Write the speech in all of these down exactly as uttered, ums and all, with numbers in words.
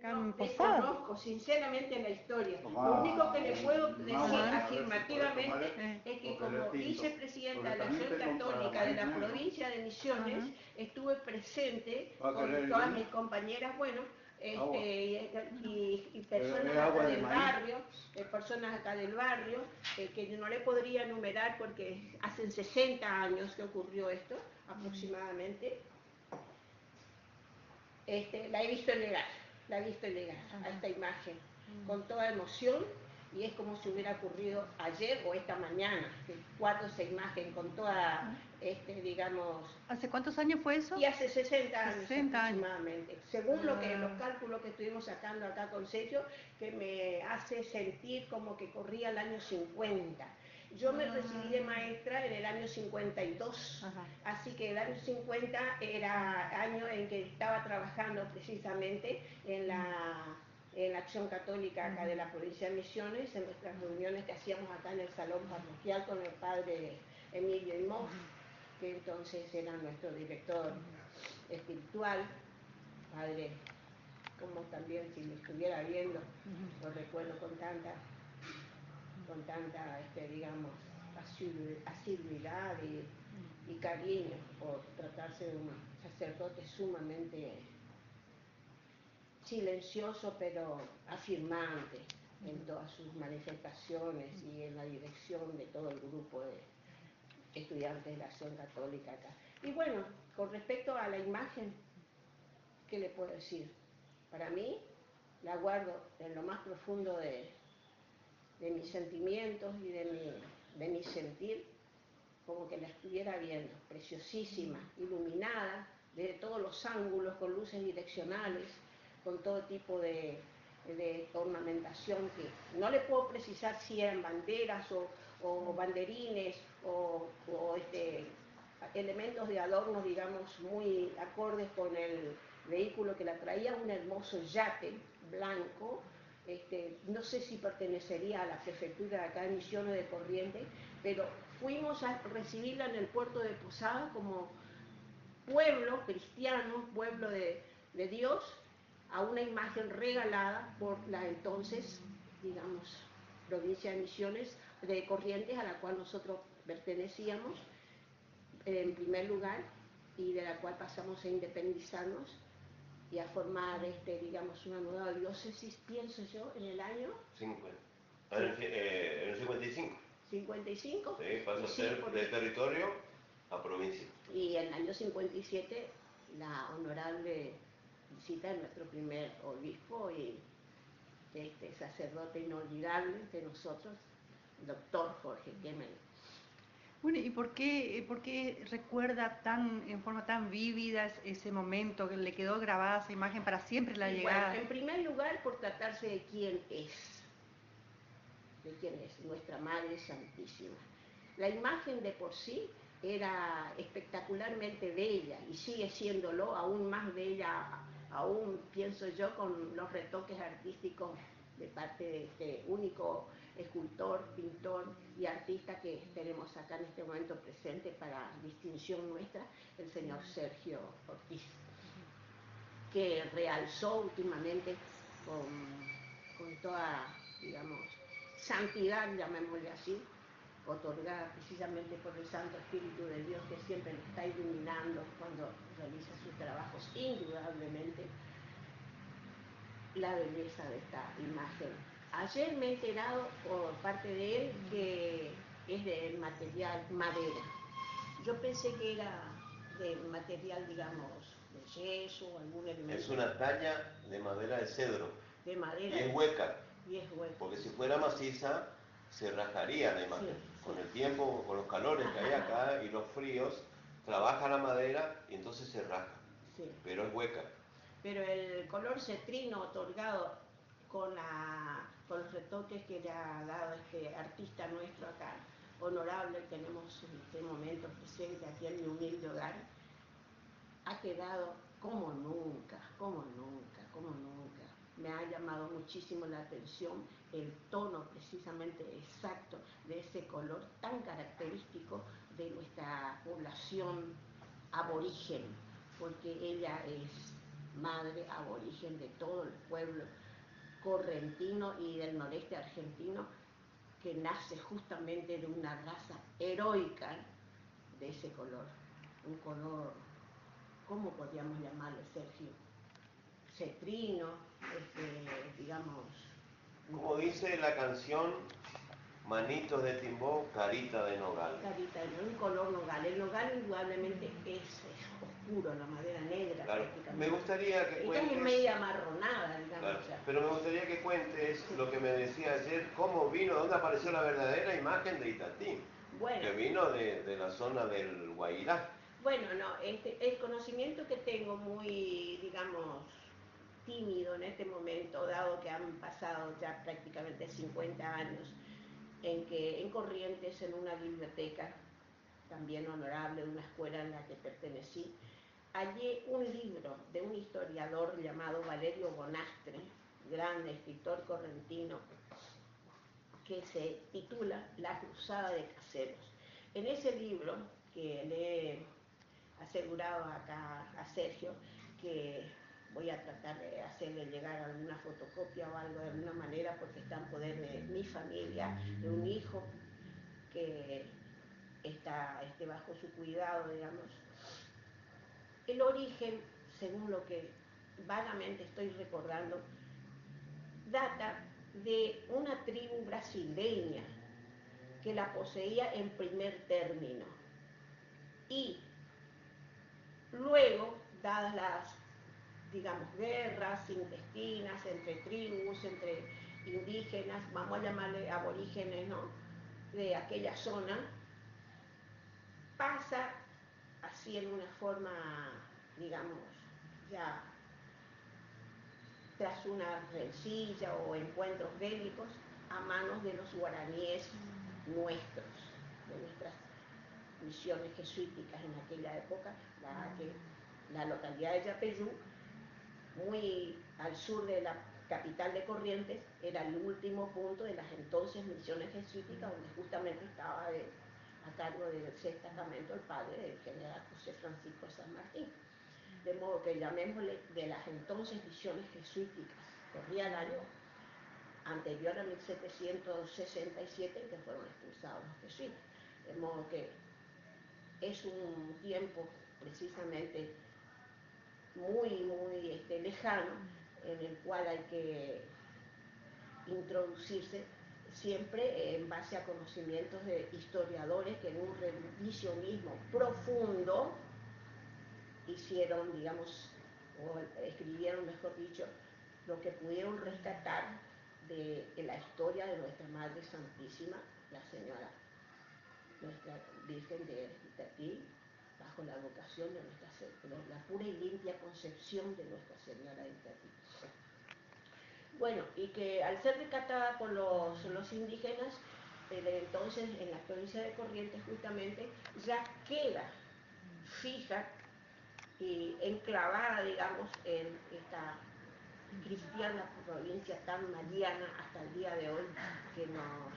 No, desconozco sinceramente la historia. Lo único que le puedo decir afirmativamente es que como vicepresidenta de la Acción Católica de la provincia de Misiones estuve presente con todas mis compañeras, bueno, este, y, y personas acá del barrio, eh, personas acá del barrio, eh, que no le podría enumerar porque hace sesenta años que ocurrió esto, aproximadamente. Este, la he visto llegar, la he visto llegar a esta imagen, con toda emoción, y es como si hubiera ocurrido ayer o esta mañana, que guardo esa imagen con toda, este, digamos... ¿Hace cuántos años fue eso? Y hace sesenta años sesenta aproximadamente, años. Según lo que, los cálculos que estuvimos sacando acá con Sergio, que me hace sentir como que corría el año cincuenta. Yo me recibí de maestra en el año cincuenta y dos, Ajá. Así que el año cincuenta era año en que estaba trabajando precisamente en la, en la Acción Católica acá de la provincia de Misiones, en nuestras reuniones que hacíamos acá en el salón parroquial con el padre Emilio Imós, que entonces era nuestro director espiritual, padre, como también si lo estuviera viendo, lo recuerdo con tanta con tanta, este, digamos, asiduidad y, y cariño, por tratarse de un sacerdote sumamente silencioso pero afirmante en todas sus manifestaciones y en la dirección de todo el grupo de estudiantes de la Acción Católica acá. Y bueno, con respecto a la imagen, ¿qué le puedo decir? Para mí, la guardo en lo más profundo de de mis sentimientos y de mi, de mi sentir, como que la estuviera viendo, preciosísima, iluminada, de todos los ángulos, con luces direccionales, con todo tipo de, de ornamentación que no le puedo precisar si eran banderas o, o banderines o, o este, elementos de adornos, digamos, muy acordes con el vehículo que la traía, un hermoso yate blanco. Este, no sé si pertenecería a la prefectura de acá de Misiones de Corrientes, pero fuimos a recibirla en el puerto de Posada como pueblo cristiano, pueblo de, de Dios, a una imagen regalada por la entonces, digamos, provincia de Misiones de Corrientes, a la cual nosotros pertenecíamos en primer lugar, y de la cual pasamos a independizarnos y a formar, este, digamos, una nueva diócesis, pienso yo, en el año... cincuenta. En el, eh, en el cincuenta y cinco. ¿cincuenta y cinco? Sí, pasa a sí, ser porque... de territorio a provincia. Y en el año cincuenta y siete, la honorable visita de nuestro primer obispo y este sacerdote inolvidable de nosotros, el doctor Jorge Kemmel. Bueno, ¿y por qué, por qué recuerda tan, en forma tan vívida ese momento, que le quedó grabada esa imagen para siempre la y llegada? Bueno, en primer lugar, por tratarse de quién es, de quién es nuestra Madre Santísima. La imagen de por sí era espectacularmente bella y sigue siéndolo, aún más bella, aún pienso yo, con los retoques artísticos de parte de este único escultor, pintor y artista que tenemos acá en este momento presente para distinción nuestra, el señor Sergio Ortiz, que realzó últimamente con, con toda, digamos, santidad, llamémosle así, otorgada precisamente por el Santo Espíritu de Dios, que siempre lo está iluminando cuando realiza sus trabajos, indudablemente, la belleza de esta imagen. Ayer me he enterado por parte de él que es de material madera. Yo pensé que era de material, digamos, de yeso o algún elemento. Es una talla de madera de cedro. De madera. Y es hueca. Y es hueca. Porque si fuera maciza, se rajaría la imagen. Sí, con sí. el tiempo, con los calores que hay acá y los fríos, trabaja la madera y entonces se raja. Sí. Pero es hueca. Pero el color cetrino otorgado con, la, con los retoques que le ha dado este artista nuestro acá, honorable, tenemos en este momento presente aquí en mi humilde hogar, ha quedado como nunca, como nunca, como nunca. Me ha llamado muchísimo la atención el tono precisamente exacto de ese color tan característico de nuestra población aborigen, porque ella es madre aborigen de todo el pueblo correntino y del noreste argentino, que nace justamente de una raza heroica de ese color, un color, ¿cómo podríamos llamarle, Sergio? Cetrino, este, digamos... Como dice la canción, manitos de timbó, carita de nogal. Carita de nogal, un color nogal. El nogal indudablemente es, es oscuro, la madera negra. Claro. Me gustaría que cuentes... es media amarronada, digamos. Claro. O sea. Pero me gustaría que cuentes sí. lo que me decía ayer, cómo vino, dónde apareció la verdadera imagen de Itatí. Bueno. Que vino de, de la zona del Guairá. Bueno, no, este, el conocimiento que tengo muy, digamos, tímido en este momento, dado que han pasado ya prácticamente cincuenta años, en que en Corrientes, en una biblioteca también honorable de una escuela en la que pertenecí, hallé un libro de un historiador llamado Valerio Bonastre, gran escritor correntino, que se titula La Cruzada de Caseros. En ese libro, que le he asegurado acá a Sergio, que voy a tratar de hacerle llegar alguna fotocopia o algo de alguna manera, porque está en poder de mi familia, de un hijo que está este, bajo su cuidado, digamos. El origen, según lo que vagamente estoy recordando, data de una tribu brasileña que la poseía en primer término. Y luego, dadas las, digamos, guerras intestinas entre tribus, entre indígenas, vamos a llamarle aborígenes, ¿no?, de aquella zona, pasa así en una forma, digamos, ya tras una rencilla o encuentros bélicos, a manos de los guaraníes nuestros, de nuestras misiones jesuíticas en aquella época, la, que, la localidad de Yapeyú, muy al sur de la capital de Corrientes, era el último punto de las entonces misiones jesuíticas, donde justamente estaba de, a cargo del destacamento el padre del general José Francisco San Martín. De modo que llamémosle de las entonces misiones jesuíticas, corría el año anterior a mil setecientos sesenta y siete, que fueron expulsados los jesuitas. De modo que es un tiempo precisamente muy, muy este, lejano, en el cual hay que introducirse siempre en base a conocimientos de historiadores que en un revisionismo profundo hicieron, digamos, o escribieron, mejor dicho, lo que pudieron rescatar de, de la historia de nuestra Madre Santísima, la Señora, nuestra Virgen de Itatí, bajo la vocación de nuestra, de la pura y limpia concepción de Nuestra Señora de Itatí. Bueno, y que al ser rescatada por los, los indígenas, eh, entonces en la provincia de Corrientes justamente ya queda fija y enclavada, digamos, en esta cristiana provincia tan mariana hasta el día de hoy, que nos,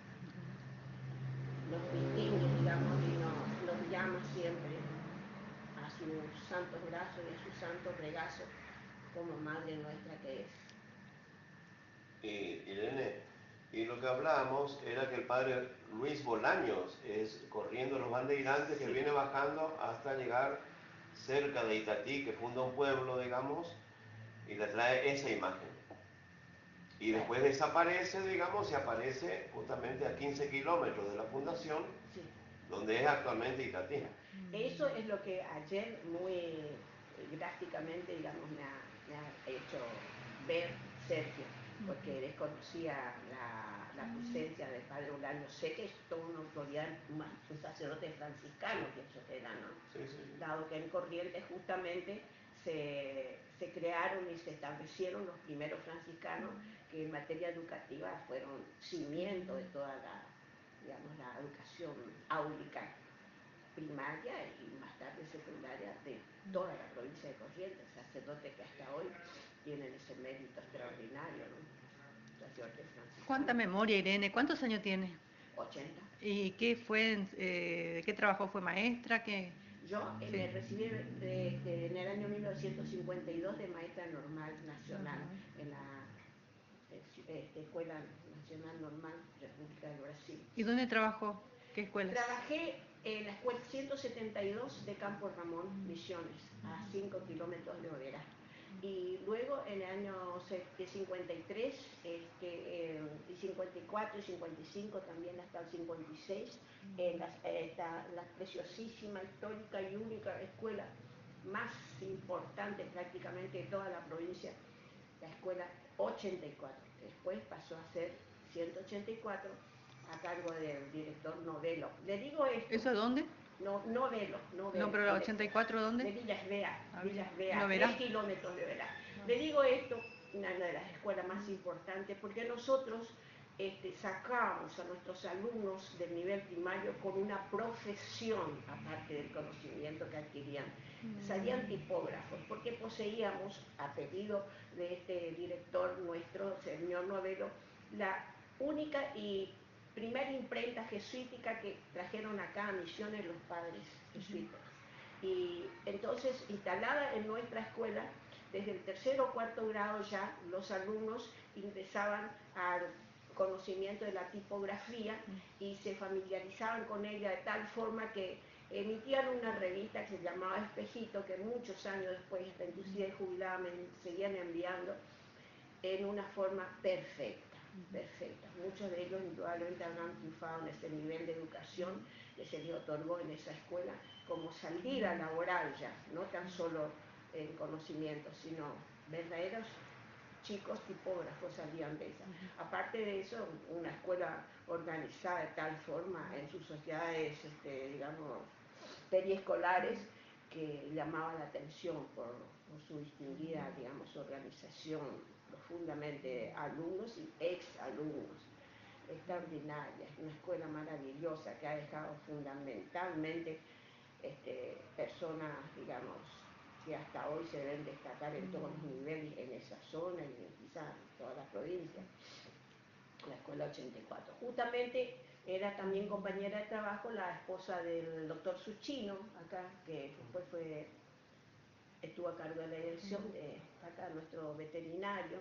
nos distingue, digamos, y nos, nos llama siempre a sus santos brazos y a su santo regazo como Madre nuestra que es. Y, Irene, y lo que hablábamos era que el padre Luis Bolaños es corriendo los bandeirantes, sí, que viene bajando hasta llegar cerca de Itatí, que funda un pueblo, digamos, y le trae esa imagen. Y después desaparece, digamos, y aparece justamente a quince kilómetros de la fundación, sí, donde es actualmente Itatí. Eso es lo que ayer muy drásticamente, digamos, me ha, me ha hecho ver Sergio, porque desconocía la, la presencia del padre Bolaño. Sé que es toda una autoridad, un sacerdote franciscano, que eso era, ¿no? Sí, sí. Dado que en Corrientes justamente se, se crearon y se establecieron los primeros franciscanos que en materia educativa fueron cimiento de toda la, digamos, la educación áulica primaria y más tarde secundaria de toda la provincia de Corrientes, sacerdotes que hasta hoy tienen ese mérito extraordinario, ¿no? Sacerdote franciscano. ¿Cuánta memoria, Irene? ¿Cuántos años tiene? ochenta. ¿Y qué fue, eh, qué trabajo fue maestra? ¿Qué? Yo eh, Sí. me recibí de, de, en el año mil novecientos cincuenta y dos de maestra normal nacional Ajá. en la eh, Escuela Nacional Normal República del Brasil. ¿Y dónde trabajó? ¿Qué escuela? Trabajé en la escuela ciento setenta y dos de Campo Ramón, Misiones, a cinco kilómetros de Oberá. Y luego en el año cincuenta y tres, este, eh, y cincuenta y cuatro y cincuenta y cinco, también hasta el cincuenta y seis, en la, esta, la preciosísima, histórica y única escuela más importante prácticamente de toda la provincia, la escuela ochenta y cuatro. Después pasó a ser ciento ochenta y cuatro a cargo del director Novelo. Le digo esto. ¿Eso dónde? No, Novelo, Novelo. No, pero la ochenta y cuatro, ¿dónde? De Villas Bea, Ah, Villas Bea, no tres verá. kilómetros de Verá. Ah. Le digo esto, una de las escuelas más importantes, porque nosotros este, sacamos a nuestros alumnos del nivel primario con una profesión, aparte del conocimiento que adquirían. Salían tipógrafos, porque poseíamos, a pedido de este director nuestro, señor Novelo, la única y primera imprenta jesuítica que trajeron acá a Misiones los padres jesuitas. Y entonces, instalada en nuestra escuela, desde el tercer o cuarto grado ya los alumnos ingresaban al conocimiento de la tipografía y se familiarizaban con ella de tal forma que emitían una revista que se llamaba Espejito, que muchos años después, hasta inclusive jubilada, me seguían enviando en una forma perfecta. Perfecta. Muchos de ellos indudablemente habrán triunfado en ese nivel de educación que se les otorgó en esa escuela como salida laboral ya, no tan solo en conocimiento, sino verdaderos chicos tipógrafos salían de esa. Aparte de eso, una escuela organizada de tal forma en sus sociedades, este, digamos, periescolares, que llamaba la atención por, por su distinguida, digamos, organización profundamente de alumnos y ex-alumnos. Extraordinaria, una escuela maravillosa que ha dejado fundamentalmente este, personas, digamos, que hasta hoy se deben destacar en todos los niveles en esa zona y quizás en toda la provincia. La escuela ochenta y cuatro. Justamente era también compañera de trabajo la esposa del doctor Suchino, acá, que después fue, estuvo a cargo de la dirección de acá, nuestro veterinario,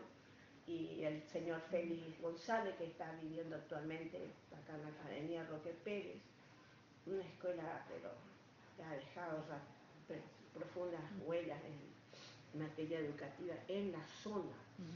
y el señor Félix González, que está viviendo actualmente acá en la Academia Roque Pérez. Una escuela, pero que ha dejado profundas huellas en materia educativa en la zona.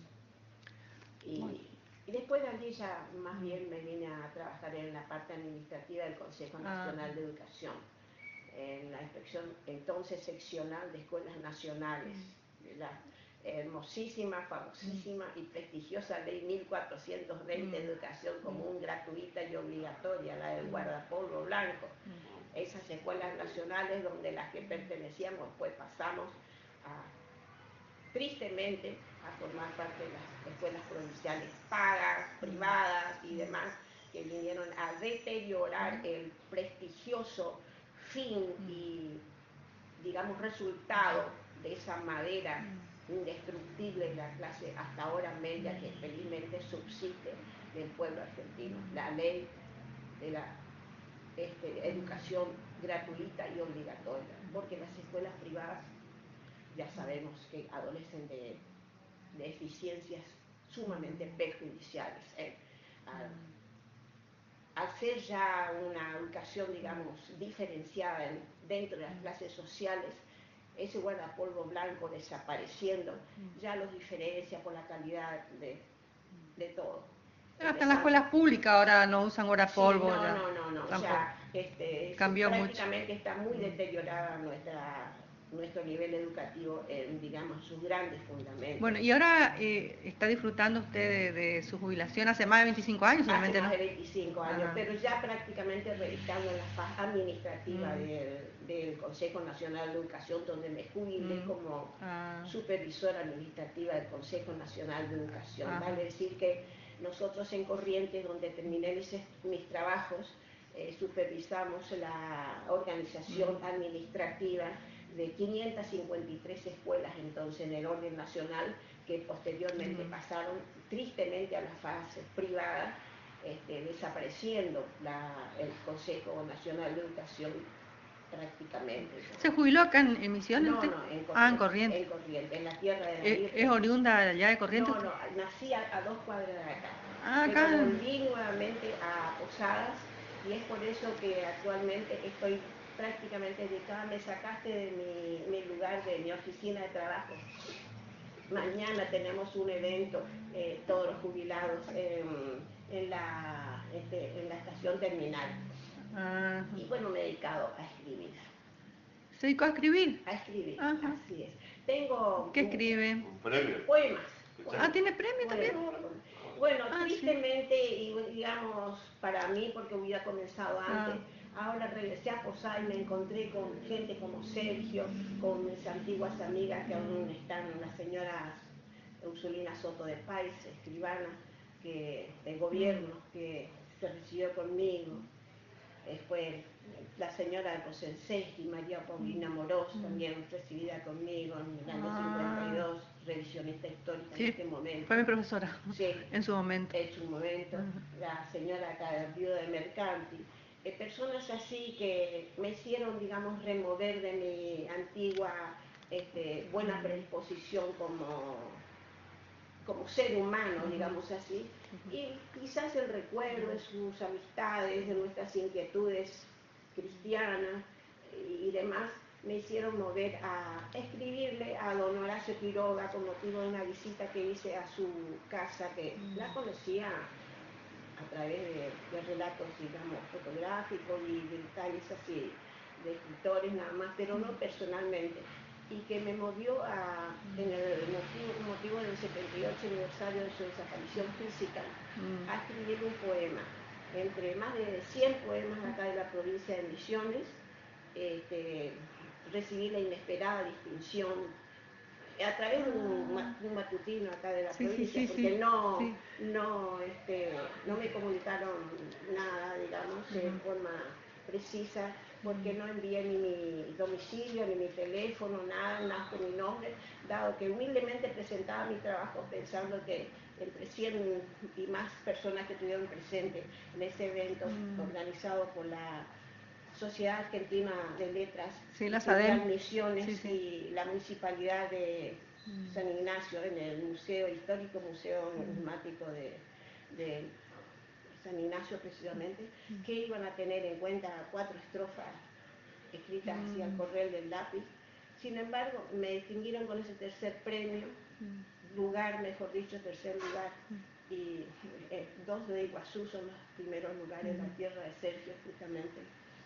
Y, y después de allí ya más bien me vine a trabajar en la parte administrativa del Consejo Nacional ah. de Educación, en la inspección entonces seccional de escuelas nacionales, de la hermosísima, famosísima y prestigiosa ley mil cuatrocientos veinte de educación común, gratuita y obligatoria, la del guardapolvo blanco. Esas escuelas nacionales donde las que pertenecíamos pues pasamos a, tristemente a formar parte de las escuelas provinciales pagas, privadas y demás, que vinieron a deteriorar el prestigioso fin y, digamos, resultado de esa madera indestructible de la clase hasta ahora media que felizmente subsiste del pueblo argentino, la ley de la este, educación gratuita y obligatoria, porque las escuelas privadas ya sabemos que adolecen de, de eficiencias sumamente perjudiciales. ¿eh? Al, al ser ya una educación, digamos, diferenciada en, dentro de las clases sociales, ese guardapolvo blanco desapareciendo, ya los diferencia por la calidad de, de todo. Hasta en las escuelas públicas ahora no usan guardapolvo. Sí, no, no, no, no, no, ya este, cambió prácticamente mucho. Está muy deteriorada nuestra, nuestro nivel educativo en, digamos, sus grandes fundamentos. Bueno, y ahora eh, está disfrutando usted de, de su jubilación hace más de veinticinco años, Hace más ¿no? de veinticinco años, Ajá. Pero ya prácticamente radicando en la faz administrativa mm. del, del Consejo Nacional de Educación, donde me jubilé mm. como ah. supervisora administrativa del Consejo Nacional de Educación. Ajá. Vale decir que nosotros en Corrientes, donde terminé mis, mis trabajos, eh, supervisamos la organización mm. administrativa de quinientas cincuenta y tres escuelas entonces en el orden nacional, que posteriormente mm. pasaron tristemente a la fase privada, este, desapareciendo la, el Consejo Nacional de Educación prácticamente. ¿Se jubiló acá en, en Misiones No, usted? no, en Corrientes. Ah, en Corrientes. En Corrientes, en la tierra de la ¿Es, Virgen. es oriunda de allá de Corrientes? No, usted? no, nací a, a dos cuadras de acá. Ah, Pero acá. volví nuevamente a Posadas y es por eso que actualmente estoy prácticamente dedicada. Me sacaste de mi, mi lugar, de mi oficina de trabajo. Mañana tenemos un evento, eh, todos los jubilados, eh, en, la, este, en la estación terminal. Ah, Y bueno, me he dedicado a escribir. ¿se dedicó a escribir? A escribir, Ajá. así es. Tengo ¿Qué escribe? Un premio. poemas. Ah, ¿tiene premio también? Bueno, Ah, sí. tristemente, y digamos, para mí, porque hubiera comenzado antes, ahora regresé a Posadas y me encontré con gente como Sergio, con mis antiguas amigas que aún están, la señora Ursulina Soto de Pais, escribana que, del gobierno, que se recibió conmigo. Después la señora Rosensky, María Paulina Morós, también recibida conmigo en el año cincuenta y dos, revisionista histórica Sí, en este momento. fue mi profesora, sí, en su momento. En su momento, uh-huh. La señora acá, viuda de Mercanti. Eh, personas así que me hicieron, digamos, remover de mi antigua este, buena predisposición como, como ser humano, uh-huh. digamos así. Uh-huh. Y quizás el recuerdo de sus amistades, de nuestras inquietudes cristianas y demás, me hicieron mover a escribirle a don Horacio Quiroga con motivo de una visita que hice a su casa, que la conocía a través de, de relatos, digamos, fotográficos y de detalles así, de escritores nada más, pero no personalmente, y que me movió a, en el motivo, motivo del setenta y ocho aniversario de su desaparición física, a escribir un poema, entre más de cien poemas acá de la provincia de Misiones. Este, recibí la inesperada distinción a través de un, un matutino acá de la sí, provincia, sí, sí, porque sí, no, sí. No, este, no me comunicaron nada, digamos, uh-huh. en forma precisa, porque uh-huh. no envié ni mi domicilio, ni mi teléfono, nada, nada con mi nombre, dado que humildemente presentaba mi trabajo pensando que entre cien y más personas que estuvieron presentes en ese evento uh-huh. organizado por la Sociedad Argentina de Letras, sí, las Misiones sí, sí. y la Municipalidad de mm. San Ignacio, en el Museo Histórico, Museo Numismático de, de San Ignacio precisamente, mm. que iban a tener en cuenta cuatro estrofas escritas mm. así al correr del lápiz. Sin embargo, me distinguieron con ese tercer premio, mm. lugar, mejor dicho, tercer lugar, mm. y eh, dos de Iguazú son los primeros lugares, mm. la tierra de Sergio justamente.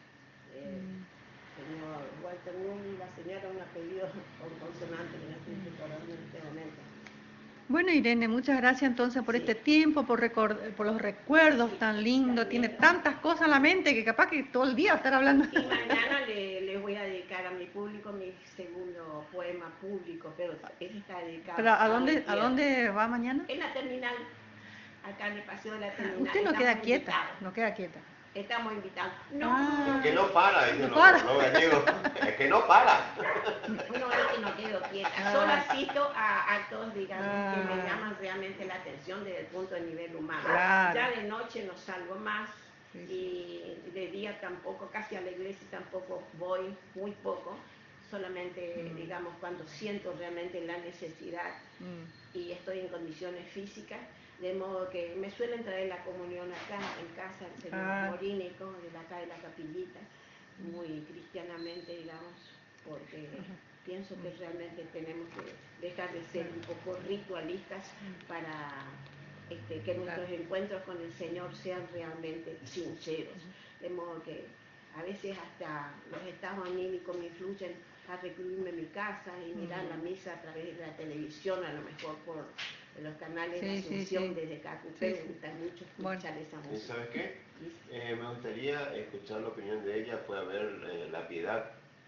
Eh, señor Walter Moon y la señora un apellido con consonante que no estoy recordando en este momento. Bueno, Irene, muchas gracias entonces por sí. este tiempo, por, record por los recuerdos sí, tan lindos. También. Tiene tantas cosas en la mente que capaz que todo el día estar hablando. Y mañana le, le voy a dedicar a mi público mi segundo poema público, pero ese está dedicado ¿Pero a dónde, a dónde va mañana? En la terminal, acá en el paseo de la terminal. Usted no queda quieta, no queda quieta. Estamos invitados. No, ah, es que no para, no no para. Los gallegos. Es que no para. No es que no quedo quieta. Ah. Solo asisto a actos, digamos, ah. que me llaman realmente la atención desde el punto de nivel humano. Claro. Ya de noche no salgo más sí, sí. y de día tampoco, casi a la iglesia tampoco voy, muy poco. Solamente, mm. digamos, cuando siento realmente la necesidad mm. y estoy en condiciones físicas. De modo que me suelen traer la comunión acá en casa, el señor ah. Morínico, de acá de la capillita, muy cristianamente, digamos, porque uh-huh. pienso que realmente tenemos que dejar de ser un poco ritualistas para este, que nuestros claro. encuentros con el Señor sean realmente sinceros. Uh-huh. De modo que a veces hasta los estados anímicos me influyen a recluirme en mi casa y mirar uh-huh. la misa a través de la televisión, a lo mejor por los canales sí, de Asunción sí, sí. desde Cacupé, sí, sí. me gusta mucho escuchar bueno. esa música. ¿Y sabes qué? Eh, me gustaría escuchar la opinión de ella, fue a ver eh, La Piedad.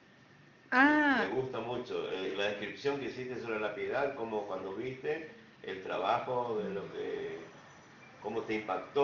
Ah. Me gusta mucho eh, la descripción que hiciste sobre La Piedad, como cuando viste el trabajo de lo que, cómo te impactó.